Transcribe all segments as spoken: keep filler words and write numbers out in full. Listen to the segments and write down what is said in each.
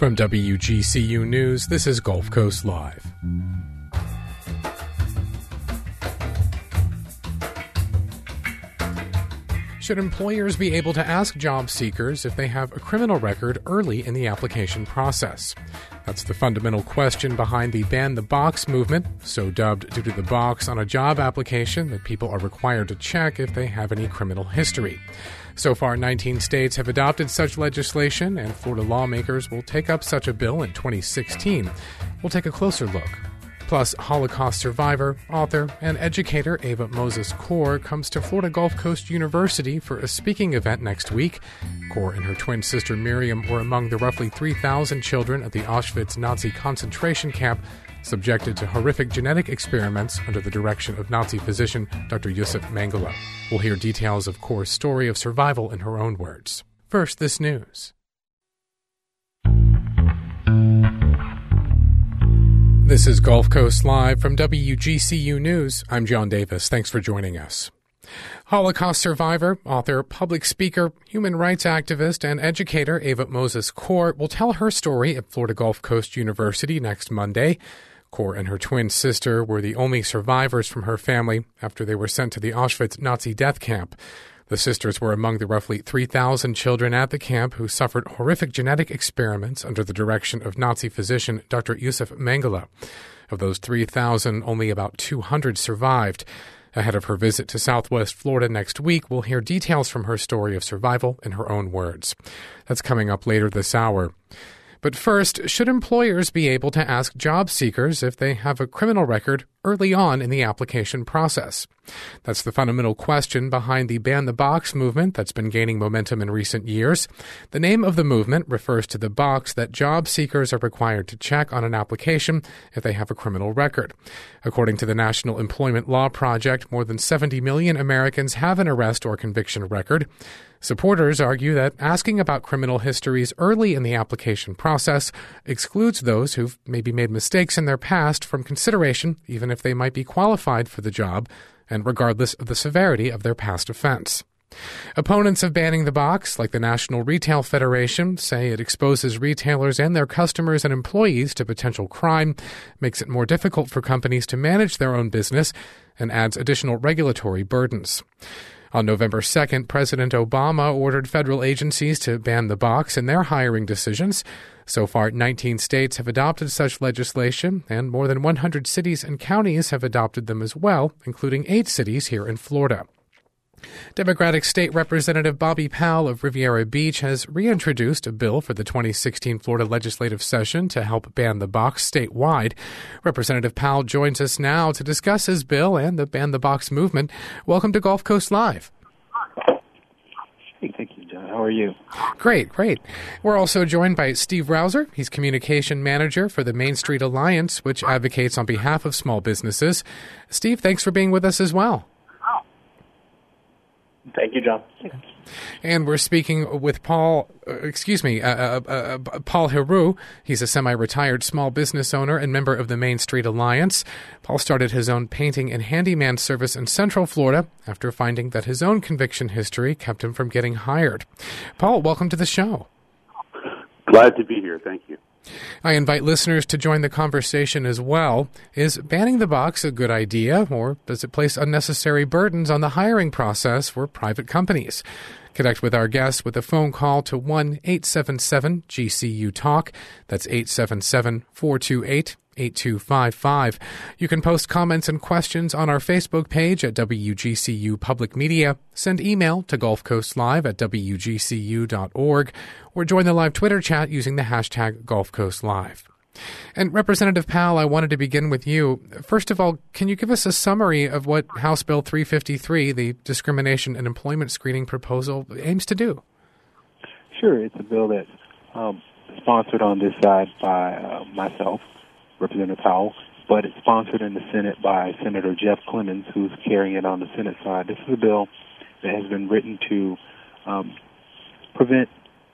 From W G C U News, this is Gulf Coast Live. Should employers be able to ask job seekers if they have a criminal record early in the application process? That's the fundamental question behind the Ban the Box movement, so dubbed due to the box on a job application that people are required to check if they have any criminal history. So far, nineteen states have adopted such legislation, and Florida lawmakers will take up such a bill in twenty sixteen. We'll take a closer look. Plus, Holocaust survivor, author, and educator Ava Moses Kor comes to Florida Gulf Coast University for a speaking event next week. Kor and her twin sister Miriam were among the roughly three thousand children at the Auschwitz Nazi concentration camp subjected to horrific genetic experiments under the direction of Nazi physician Doctor Yosef Mengele. We'll hear details of Kor's story of survival in her own words. First, this news. This is Gulf Coast Live from W G C U News. I'm John Davis. Thanks for joining us. Holocaust survivor, author, public speaker, human rights activist, and educator Ava Moses Kor will tell her story at Florida Gulf Coast University next Monday. Kor and her twin sister were the only survivors from her family after they were sent to the Auschwitz Nazi death camp. The sisters were among the roughly three thousand children at the camp who suffered horrific genetic experiments under the direction of Nazi physician Doctor Yosef Mengele. Of those three thousand, only about two hundred survived. Ahead of her visit to Southwest Florida next week, we'll hear details from her story of survival in her own words. That's coming up later this hour. But first, should employers be able to ask job seekers if they have a criminal record early on in the application process? That's the fundamental question behind the Ban the Box movement that's been gaining momentum in recent years. The name of the movement refers to the box that job seekers are required to check on an application if they have a criminal record. According to the National Employment Law Project, more than seventy million Americans have an arrest or conviction record. Supporters argue that asking about criminal histories early in the application process excludes those who've maybe made mistakes in their past from consideration, even if they might be qualified for the job, and regardless of the severity of their past offense. Opponents of banning the box, like the National Retail Federation, say it exposes retailers and their customers and employees to potential crime, makes it more difficult for companies to manage their own business, and adds additional regulatory burdens. On November second, President Obama ordered federal agencies to ban the box in their hiring decisions. So far, nineteen states have adopted such legislation, and more than one hundred cities and counties have adopted them as well, including eight cities here in Florida. Democratic State Representative Bobby Powell of Riviera Beach has reintroduced a bill for the twenty sixteen Florida legislative session to help ban the box statewide. Representative Powell joins us now to discuss his bill and the Ban the Box movement. Welcome to Gulf Coast Live. Hey, thank you, John. How are you? Great, great. We're also joined by Steve Rouser. He's communication manager for the Main Street Alliance, which advocates on behalf of small businesses. Steve, thanks for being with us as well. Thank you, John. And we're speaking with Paul, uh, excuse me, uh, uh, uh, Paul Heroux. He's a semi-retired small business owner and member of the Main Street Alliance. Paul started his own painting and handyman service in Central Florida after finding that his own conviction history kept him from getting hired. Paul, welcome to the show. Glad to be here. Thank you. I invite listeners to join the conversation as well. Is banning the box a good idea, or does it place unnecessary burdens on the hiring process for private companies? Connect with our guests with a phone call to one eight seven seven G C U Talk. That's eight seven seven, four two eight, eight two five five. You can post comments and questions on our Facebook page at W G C U Public Media. Send email to gulfcoastlive at w g c u dot org or join the live Twitter chat using the hashtag Gulf Coast Live. And Representative Powell, I wanted to begin with you. First of all, can you give us a summary of what House Bill three fifty-three, the Discrimination and Employment Screening Proposal, aims to do? Sure. It's a bill that's um, sponsored on this side by uh, myself, Representative Powell, but it's sponsored in the Senate by Senator Jeff Clemens, who's carrying it on the Senate side. This is a bill that has been written to um, prevent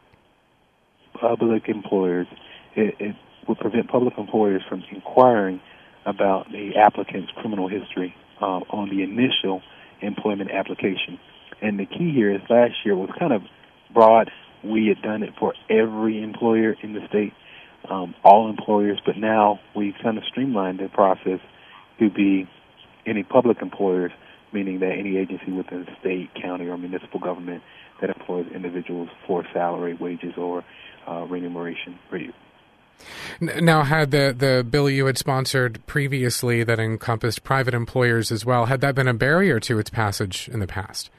public employers. It, it would prevent public employers from inquiring about the applicant's criminal history uh, on the initial employment application. And the key here is last year was kind of broad. We had done it for every employer in the state. um, all employers, but now we've kind of streamlined the process to be any public employers, meaning that any agency within the state, county, or municipal government that employs individuals for salary, wages, or uh, remuneration for you. Now, had the, the bill you had sponsored previously that encompassed private employers as well, had that been a barrier to its passage in the past?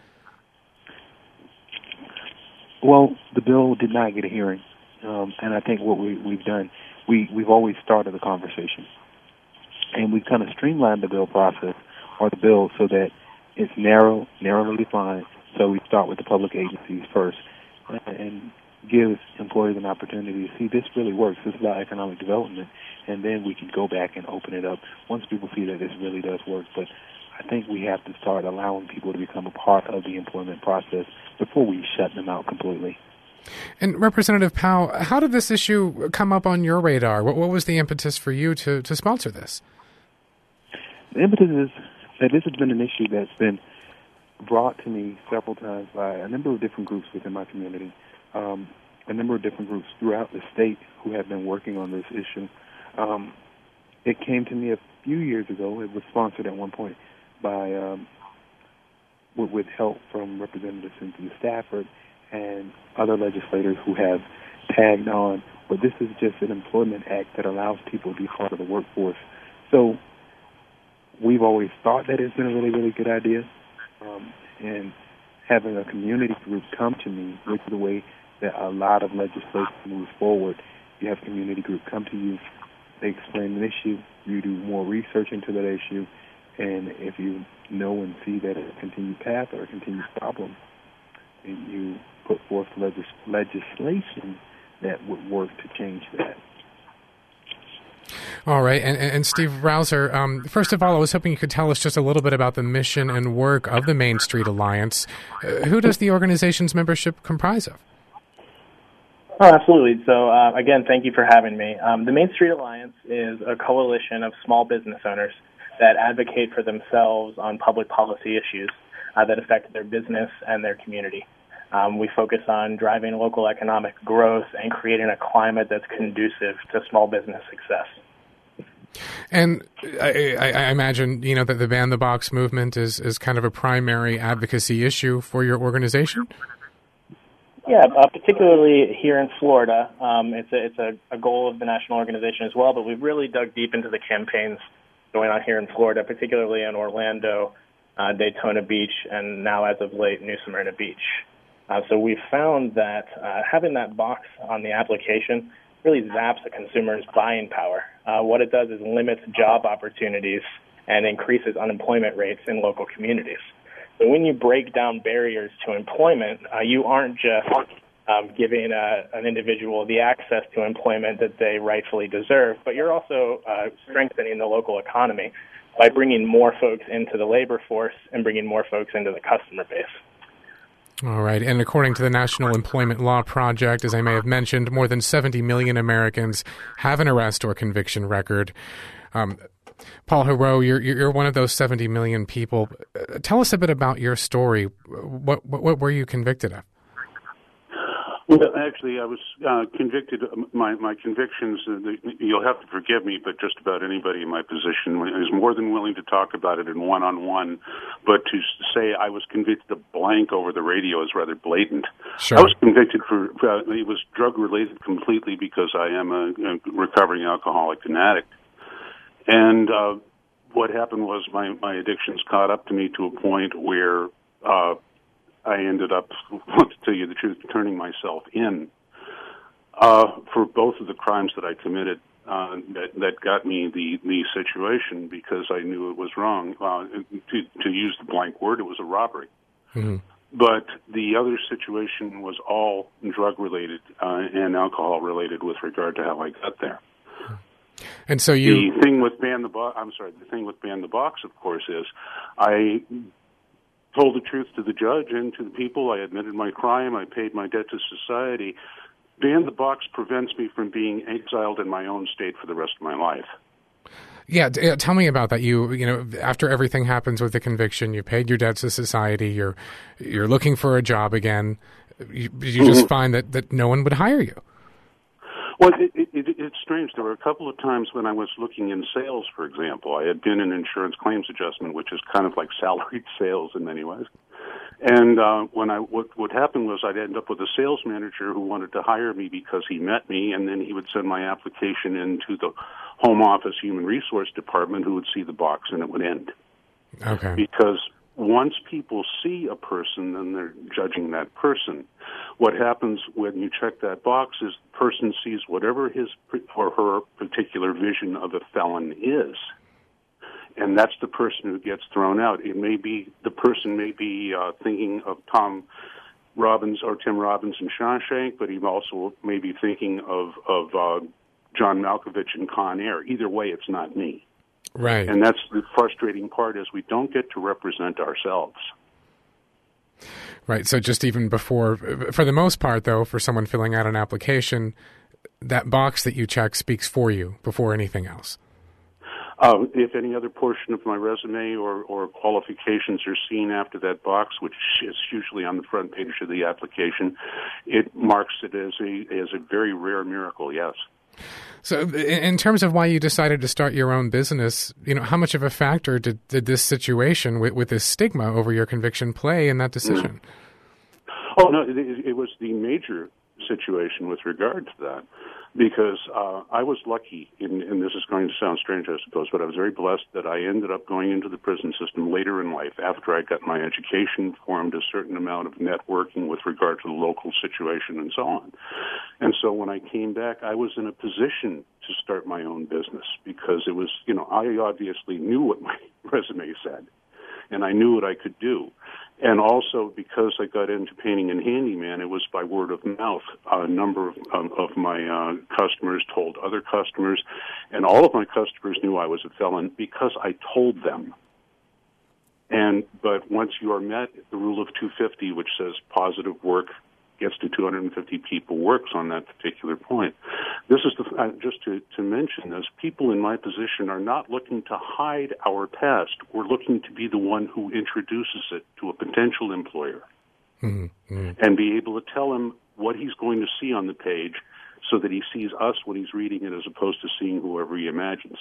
Well, the bill did not get a hearing, um, and I think what we, we've done, we, we've always started the conversation, and we've kind of streamlined the bill process, or the bill, so that it's narrow, narrowly defined, so we start with the public agencies first, and gives employers an opportunity to see this really works. This is about economic development, and then we can go back and open it up once people see that this really does work. But I think we have to start allowing people to become a part of the employment process before we shut them out completely. And Representative Powell, how did this issue come up on your radar? What, what was the impetus for you to, to sponsor this? The impetus is that this has been an issue that's been brought to me several times by a number of different groups within my community. Um, a number of different groups throughout the state who have been working on this issue. Um, it came to me a few years ago. It was sponsored at one point by, um, with, with help from Representative Cynthia Stafford and other legislators who have tagged on. But this is just an employment act that allows people to be part of the workforce. So we've always thought that it's been a really, really good idea. Um, and having a community group come to me, which is the way that a lot of legislation moves forward. You have a community group come to you, they explain an issue, you do more research into that issue, and if you know and see that it's a continued path or a continued problem, and you put forth legis- legislation that would work to change that. All right. And, and Steve Rouser, um, first of all, I was hoping you could tell us just a little bit about the mission and work of the Main Street Alliance. Uh, who does the organization's membership comprise of? Oh, absolutely. So, uh, again, thank you for having me. Um, the Main Street Alliance is a coalition of small business owners that advocate for themselves on public policy issues uh, that affect their business and their community. Um, we focus on driving local economic growth and creating a climate that's conducive to small business success. And I, I, I imagine, you know, that the Ban the Box movement is, is kind of a primary advocacy issue for your organization? Yeah, uh, particularly here in Florida. Um, it's a, it's a, a goal of the national organization as well, but we've really dug deep into the campaigns going on here in Florida, particularly in Orlando, uh, Daytona Beach, and now as of late, New Smyrna Beach. Uh, so we've found that uh, having that box on the application really zaps a consumer's buying power. Uh, what it does is limits job opportunities and increases unemployment rates in local communities. So when you break down barriers to employment, uh, you aren't just um, giving a, an individual the access to employment that they rightfully deserve, but you're also uh, strengthening the local economy by bringing more folks into the labor force and bringing more folks into the customer base. All right. And according to the National Employment Law Project, as I may have mentioned, more than seventy million Americans have an arrest or conviction record. Um, Paul Heroux, you're, you're one of those seventy million people. Uh, tell us a bit about your story. What, what, what were you convicted of? Well, actually, I was uh, convicted. My my convictions. Uh, you'll have to forgive me, but just about anybody in my position is more than willing to talk about it in one-on-one. But to say I was convicted of blank over the radio is rather blatant. Sure. I was convicted for uh, it was drug-related completely because I am a, a recovering alcoholic and addict. And uh, what happened was my my addictions caught up to me to a point where. Uh, I ended up, to tell you the truth, turning myself in uh, for both of the crimes that I committed uh, that, that got me the, the situation because I knew it was wrong. Uh, to, to use the blank word, it was a robbery. Mm-hmm. But the other situation was all drug-related uh, and alcohol-related with regard to how I got there. And so you... The thing with Ban the Box, I'm sorry, the thing with Ban the Box, of course, is I... told the truth to the judge and to the people. I admitted my crime. I paid my debt to society. Ban the Box prevents me from being exiled in my own state for the rest of my life. Yeah, t- tell me about that. You, you know, after everything happens with the conviction, you paid your debts to society. You're, you're looking for a job again. You, you just mm-hmm. find that, that no one would hire you. Well, it, it, it, it's strange. There were a couple of times when I was looking in sales, for example. I had been in insurance claims adjustment, which is kind of like salaried sales in many ways. And uh, when I what what happened was I'd end up with a sales manager who wanted to hire me because he met me, and then he would send my application into the home office human resource department, who would see the box, and it would end. Okay. Because once people see a person, then they're judging that person. What happens when you check that box is the person sees whatever his or her particular vision of a felon is. And that's the person who gets thrown out. It may be, the person may be uh, thinking of Tom Robbins or Tim Robbins in Shawshank, but he also may be thinking of, of uh, John Malkovich in Con Air. Either way, it's not me. Right. And that's the frustrating part, is we don't get to represent ourselves. Right. So just even before, for the most part, though, for someone filling out an application, that box that you check speaks for you before anything else. Uh, if any other portion of my resume or, or qualifications are seen after that box, which is usually on the front page of the application, it marks it as a as a very rare miracle, yes. So in terms of why you decided to start your own business, you know, how much of a factor did, did this situation with, with this stigma over your conviction play in that decision? Oh, no, it, it was the major situation with regard to that, because uh, I was lucky, in, and this is going to sound strange, I suppose, but I was very blessed that I ended up going into the prison system later in life, after I got my education, formed a certain amount of networking with regard to the local situation and so on. And so when I came back, I was in a position to start my own business, because it was, you know, I obviously knew what my resume said, and I knew what I could do. And also, because I got into painting and handyman, it was by word of mouth. A number of, um, of my uh, customers told other customers, and all of my customers knew I was a felon because I told them. And but once you are met, the rule of two fifty, which says positive work gets to two hundred fifty people, works on that particular point. This is the, uh, just to, to mention this, people in my position are not looking to hide our past. We're looking to be the one who introduces it to a potential employer, mm-hmm. Mm-hmm. and be able to tell him what he's going to see on the page, so that he sees us when he's reading it, as opposed to seeing whoever he imagines.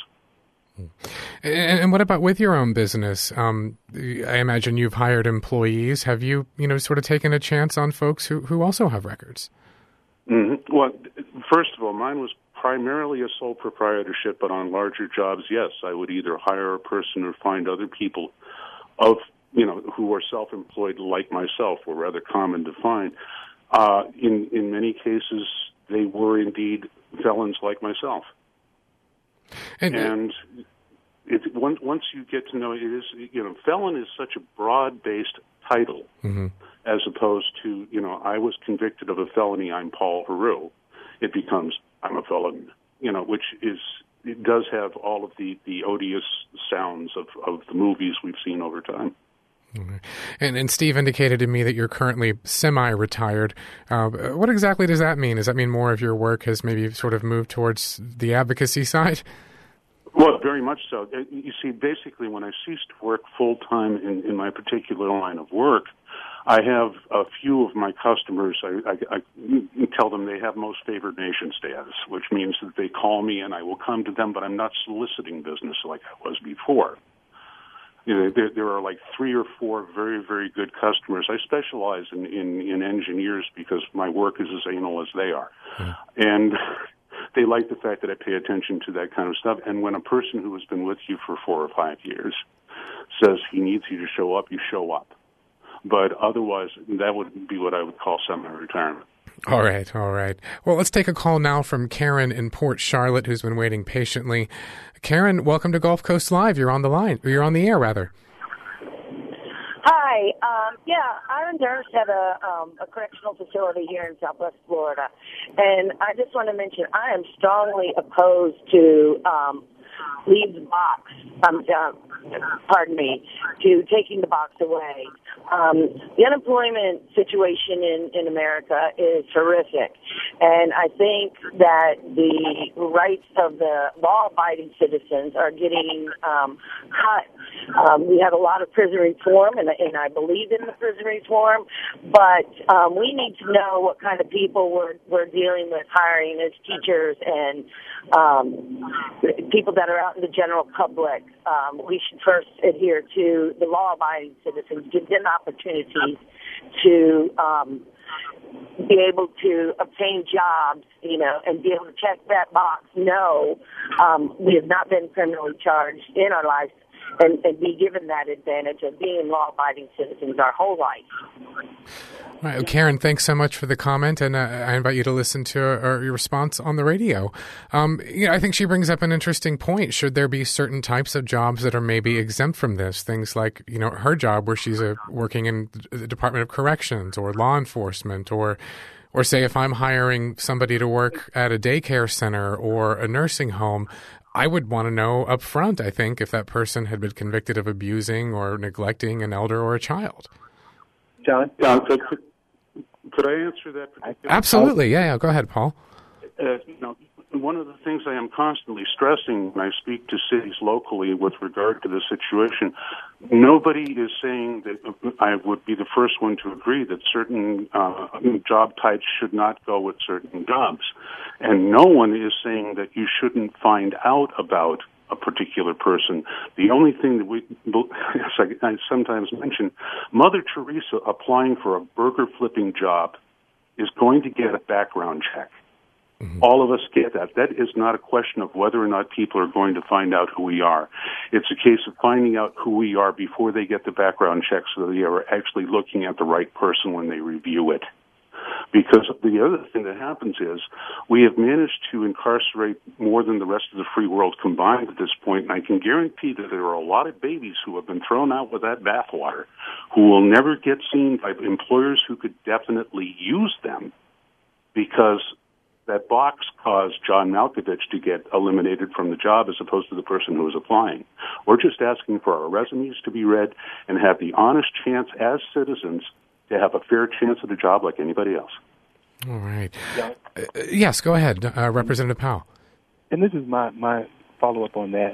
And, and what about with your own business? Um, I imagine you've hired employees. Have you, you know, sort of taken a chance on folks who, who also have records? Mm-hmm. Well, first of all, mine was primarily a sole proprietorship, but on larger jobs, yes, I would either hire a person or find other people of, you know, who are self-employed like myself, or rather common to find. Uh, in, in many cases, they were indeed felons like myself. And, and it, once, once you get to know it, is, you know, felon is such a broad-based title, mm-hmm. as opposed to, you know, I was convicted of a felony, I'm Paul Heroux. It becomes, I'm a felon, you know, which is, it does have all of the, the odious sounds of, of the movies we've seen over time. Mm-hmm. And, and Steve indicated to me that you're currently semi-retired. Uh, what exactly does that mean? Does that mean more of your work has maybe sort of moved towards the advocacy side? Well, very much so. You see, basically, when I ceased to work full-time in, in my particular line of work, I have a few of my customers, I, I, I tell them they have most favored nation status, which means that they call me and I will come to them, but I'm not soliciting business like I was before. You know, there, there are like three or four very, very good customers. I specialize in, in, in engineers because my work is as anal as they are. Yeah. And they like the fact that I pay attention to that kind of stuff. And when a person who has been with you for four or five years says he needs you to show up, you show up. But otherwise, that would be what I would call semi-retirement. All right, all right. Well, let's take a call now from Karen in Port Charlotte, who's been waiting patiently. Karen, welcome to Gulf Coast Live. You're on the line. You're on the air, rather. Hi. Um, yeah, I'm a nurse at a, um, a correctional facility here in Southwest Florida. And I just want to mention I am strongly opposed to um, leave the box, um, uh, pardon me, to taking the box away. Um, the unemployment situation in, in America is horrific. And I think that the rights of the law-abiding citizens are getting um, cut Um, we have a lot of prison reform, and, and I believe in the prison reform, but um, we need to know what kind of people we're, we're dealing with hiring as teachers and um, people that are out in the general public. Um, we should first adhere to the law-abiding citizens, give them opportunities to um, be able to obtain jobs, you know, and be able to check that box. No, um, we have not been criminally charged in our lives, and, and be given that advantage of being law-abiding citizens our whole life. All right, Karen, thanks so much for the comment, and uh, I invite you to listen to uh, your response on the radio. Um, you know, I think she brings up an interesting point. Should there be certain types of jobs that are maybe exempt from this? Things like, you know, her job where she's uh, working in the Department of Corrections or law enforcement, or or say if I'm hiring somebody to work at a daycare center or a nursing home, I would want to know up front, I think, if that person had been convicted of abusing or neglecting an elder or a child. John? John, could, could, could I answer that particular? Absolutely. Yeah, yeah. Go ahead, Paul. Uh, you know, one of the things I am constantly stressing when I speak to cities locally with regard to the situation, nobody is saying that I would be the first one to agree that certain uh, job types should not go with certain jobs. And no one is saying that you shouldn't find out about a particular person. The only thing that we, as I, I sometimes mention, Mother Teresa applying for a burger flipping job is going to get a background check. Mm-hmm. All of us get that. That is not a question of whether or not people are going to find out who we are. It's a case of finding out who we are before they get the background check so that they are actually looking at the right person when they review it. Because the other thing that happens is we have managed to incarcerate more than the rest of the free world combined at this point, and I can guarantee that there are a lot of babies who have been thrown out with that bathwater who will never get seen by employers who could definitely use them, because that box caused John Malkovich to get eliminated from the job as opposed to the person who was applying. We're just asking for our resumes to be read and have the honest chance as citizens to have a fair chance at a job like anybody else. All right. Yeah. Uh, yes, go ahead, uh, Representative Powell. And this is my, my follow-up on that.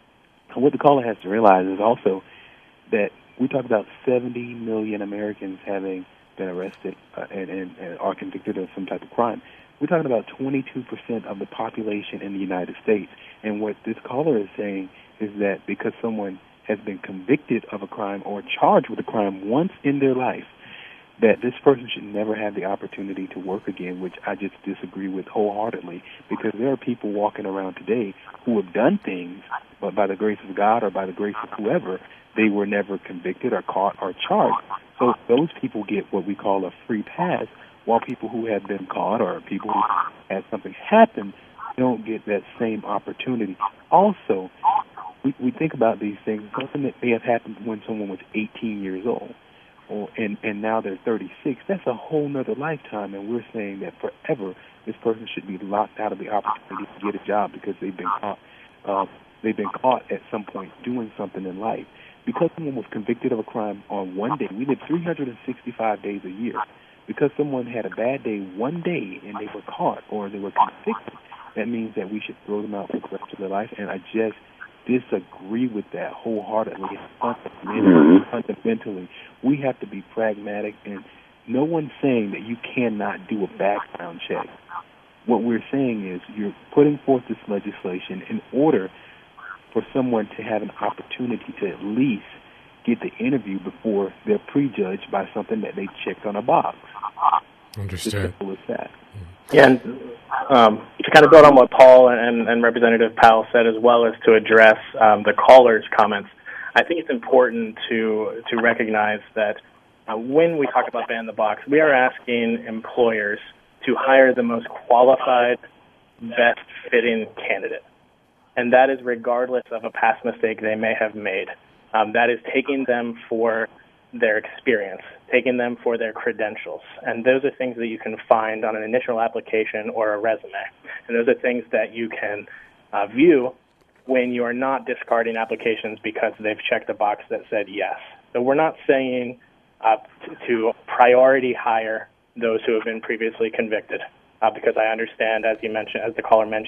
What the caller has to realize is also that we talk about seventy million Americans having been arrested uh, and, and, and are convicted of some type of crime. We're talking about twenty-two percent of the population in the United States. And what this caller is saying is that because someone has been convicted of a crime or charged with a crime once in their life, that this person should never have the opportunity to work again, which I just disagree with wholeheartedly, because there are people walking around today who have done things, but by the grace of God or by the grace of whoever, they were never convicted or caught or charged. So those people get what we call a free pass, while people who have been caught or people who had something happen don't get that same opportunity. Also, we, we think about these things, something that may have happened when someone was eighteen years old. Or, and, and now they're thirty-six, that's a whole nother lifetime, and we're saying that forever this person should be locked out of the opportunity to get a job because they've been caught, uh, they've been caught at some point doing something in life. Because someone was convicted of a crime on one day, we live three hundred sixty-five days a year. Because someone had a bad day one day and they were caught or they were convicted, that means that we should throw them out for the rest of their life, and I just disagree with that wholeheartedly. Fundamentally, fundamentally, we have to be pragmatic, and no one's saying that you cannot do a background check. What we're saying is you're putting forth this legislation in order for someone to have an opportunity to at least get the interview before they're prejudged by something that they checked on a box. Understood. As simple as that. Yeah, and um, to kind of build on what Paul and, and Representative Powell said, as well as to address um, the caller's comments, I think it's important to to recognize that uh, when we talk about ban the box, we are asking employers to hire the most qualified, best-fitting candidate. And that is regardless of a past mistake they may have made. Um, that is taking them for their experience, taking them for their credentials. And those are things that you can find on an initial application or a resume. And those are things that you can uh, view when you are not discarding applications because they've checked a box that said yes. So we're not saying uh, to, to priority hire those who have been previously convicted, uh, because I understand, as you mentioned, as the caller mentioned,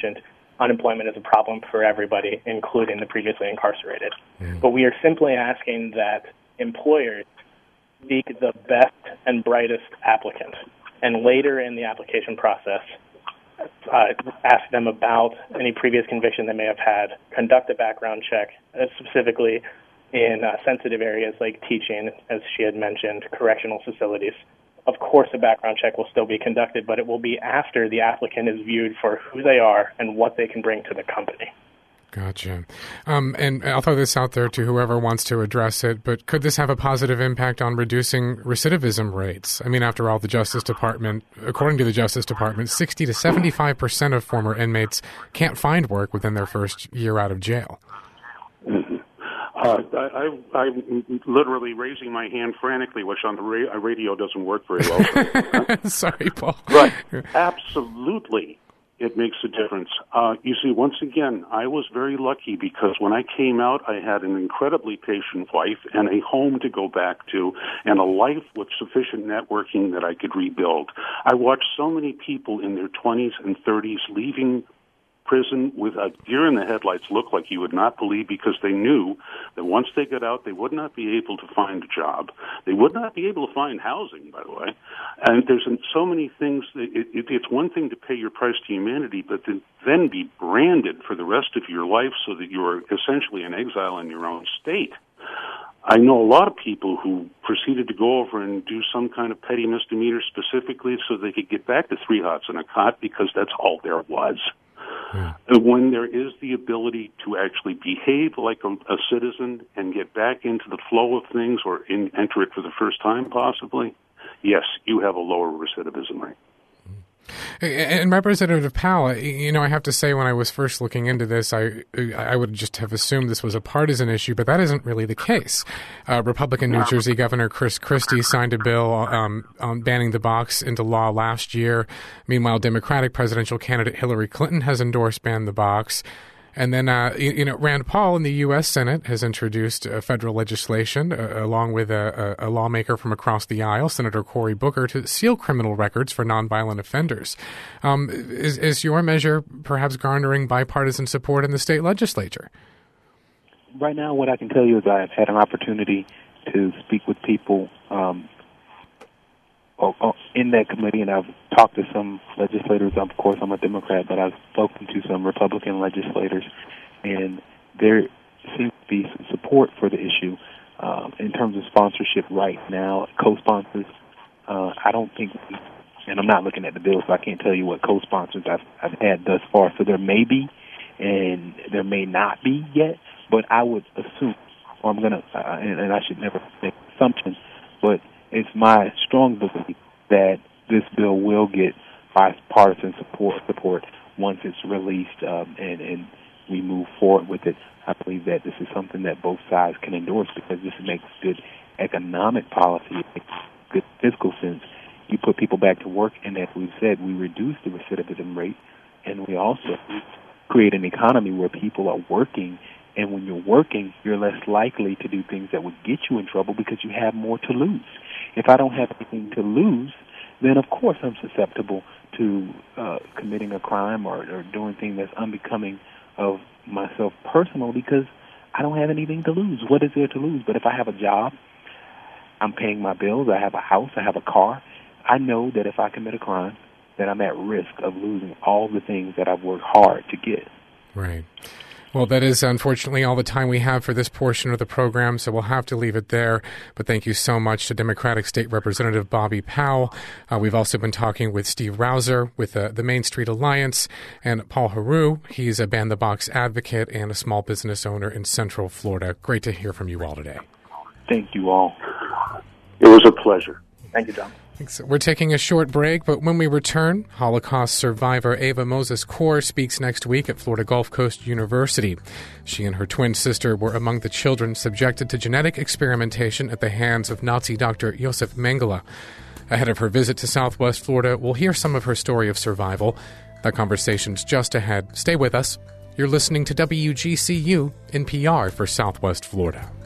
unemployment is a problem for everybody, including the previously incarcerated. Mm. But we are simply asking that employers seek the best and brightest applicant, and later in the application process, uh, ask them about any previous conviction they may have had, conduct a background check, uh, specifically in uh, sensitive areas like teaching, as she had mentioned, correctional facilities. Of course, a background check will still be conducted, but it will be after the applicant is viewed for who they are and what they can bring to the company. Gotcha. Um, and I'll throw this out there to whoever wants to address it, but could this have a positive impact on reducing recidivism rates? I mean, after all, the Justice Department, according to the Justice Department, sixty to seventy-five percent of former inmates can't find work within their first year out of jail. Mm-hmm. Uh, I, I, I'm literally raising my hand frantically, which on the ra- radio doesn't work very well. Sorry, Paul. Right. Absolutely. It makes a difference. Uh, you see, once again, I was very lucky because when I came out, I had an incredibly patient wife and a home to go back to and a life with sufficient networking that I could rebuild. I watched so many people in their twenties and thirties leaving prison with a deer in the headlights look like you would not believe, because they knew that once they got out, they would not be able to find a job. They would not be able to find housing, by the way. And there's so many things. That it, it, it's one thing to pay your price to humanity, but to then be branded for the rest of your life so that you're essentially an exile in your own state. I know a lot of people who proceeded to go over and do some kind of petty misdemeanor specifically so they could get back to three hots and a cot, because that's all there was. Yeah. When there is the ability to actually behave like a, a citizen and get back into the flow of things, or in, enter it for the first time possibly, yes, you have a lower recidivism rate. And Representative Powell, you know, I have to say, when I was first looking into this, I I would just have assumed this was a partisan issue, but that isn't really the case. Uh, Republican New Jersey Governor Chris Christie signed a bill um, on banning the box into law last year. Meanwhile, Democratic presidential candidate Hillary Clinton has endorsed ban the box. And then, uh, you, you know, Rand Paul in the U S Senate has introduced uh, federal legislation, uh, along with a, a, a lawmaker from across the aisle, Senator Cory Booker, to seal criminal records for nonviolent offenders. Um, is, is your measure perhaps garnering bipartisan support in the state legislature? Right now, what I can tell you is I've had an opportunity to speak with people um, in that committee, and I've talked to some legislators. Of course, I'm a Democrat, but I've spoken to some Republican legislators, and there seems to be some support for the issue. Uh, in terms of sponsorship right now, co-sponsors, uh, I don't think, we, and I'm not looking at the bill, so I can't tell you what co-sponsors I've, I've had thus far. So there may be, and there may not be yet, but I would assume, or I'm going to, uh, and, and I should never make assumptions, but it's my strong belief that this bill will get bipartisan support support once it's released, um, and, and we move forward with it. I believe that this is something that both sides can endorse, because this makes good economic policy, it makes good fiscal sense. You put people back to work, and as we've said, we reduce the recidivism rate, and we also create an economy where people are working. And when you're working, you're less likely to do things that would get you in trouble, because you have more to lose. If I don't have anything to lose, then of course I'm susceptible to uh, committing a crime or, or doing things that's unbecoming of myself personally, because I don't have anything to lose. What is there to lose? But if I have a job, I'm paying my bills, I have a house, I have a car, I know that if I commit a crime, that I'm at risk of losing all the things that I've worked hard to get. Right. Well, that is unfortunately all the time we have for this portion of the program, so we'll have to leave it there. But thank you so much to Democratic State Representative Bobby Powell. Uh, we've also been talking with Steve Rouser with uh, the Main Street Alliance, and Paul Heroux. He's a Ban the Box advocate and a small business owner in Central Florida. Great to hear from you all today. Thank you all. It was a pleasure. Thank you, John. We're taking a short break, but when we return, Holocaust survivor Ava Moses-Core speaks next week at Florida Gulf Coast University. She and her twin sister were among the children subjected to genetic experimentation at the hands of Nazi Doctor Josef Mengele. Ahead of her visit to Southwest Florida, we'll hear some of her story of survival. That conversation's just ahead. Stay with us. You're listening to W G C U N P R for Southwest Florida.